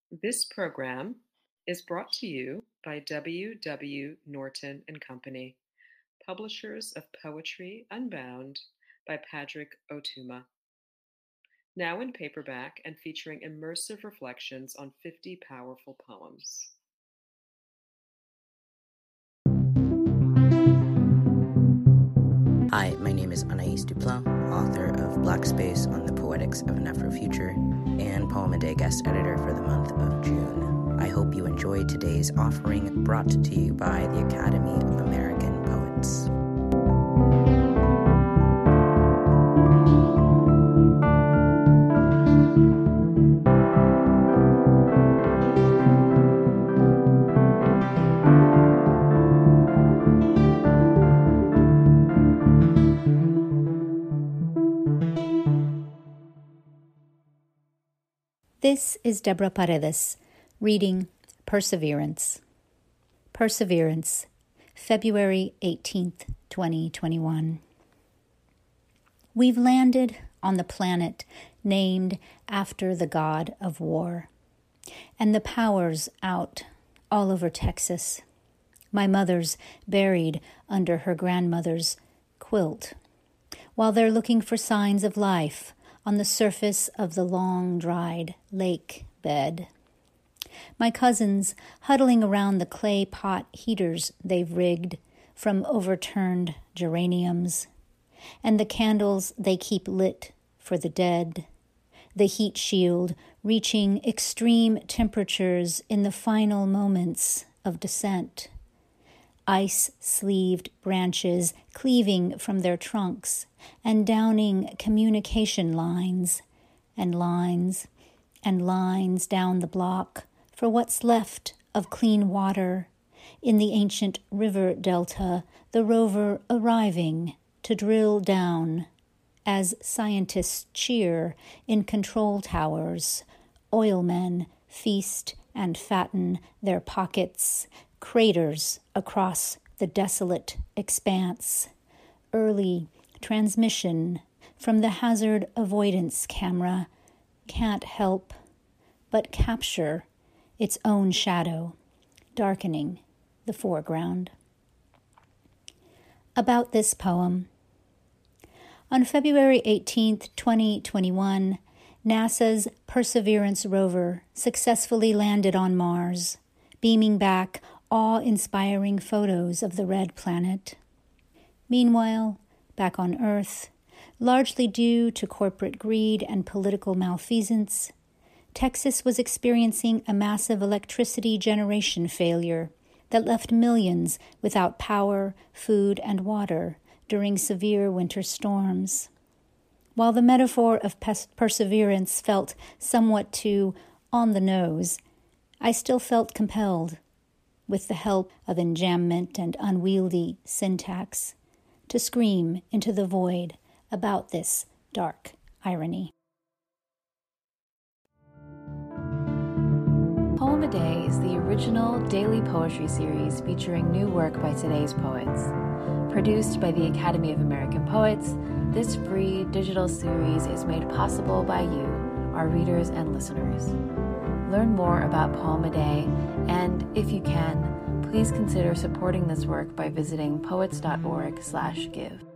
This program is brought to you by W. W. Norton and Company, publishers of Poetry Unbound by Padraig Ó Tuama. Now in paperback and featuring immersive reflections on 50 powerful poems. Hi, my name is Anaïs Duplan, author of Black Space on the Poetics of an Afrofuture and Poem a Day guest editor for the month of June. I hope you enjoyed today's offering brought to you by the Academy of American Poets. This is Deborah Paredes, reading Perseverance. Perseverance, February 18th, 2021. We've landed on the planet named after the god of war, and the power's out all over Texas. My mother's buried under her grandmother's quilt, while they're looking for signs of life on the surface of the long-dried lake bed. My cousins huddling around the clay pot heaters they've rigged from overturned geraniums, and the candles they keep lit for the dead, the heat shield reaching extreme temperatures in the final moments of descent, ice-sleeved branches cleaving from their trunks and downing communication lines and lines and lines down the block for what's left of clean water in the ancient river delta, the rover arriving to drill down as scientists cheer in control towers, oilmen feast and fatten their pockets, craters across the desolate expanse, early transmission from the hazard avoidance camera can't help but capture its own shadow, darkening the foreground. About this poem. On February 18th, 2021, NASA's Perseverance rover successfully landed on Mars, beaming back awe-inspiring photos of the red planet. Meanwhile, back on Earth, largely due to corporate greed and political malfeasance, Texas was experiencing a massive electricity generation failure that left millions without power, food, and water during severe winter storms. While the metaphor of perseverance felt somewhat too on the nose, I still felt compelled, with the help of enjambment and unwieldy syntax, to scream into the void about this dark irony. Poem a Day is the original daily poetry series featuring new work by today's poets. Produced by the Academy of American Poets, this free digital series is made possible by you, our readers and listeners. Learn more about Poem a Day, and if you can, please consider supporting this work by visiting poets.org/give.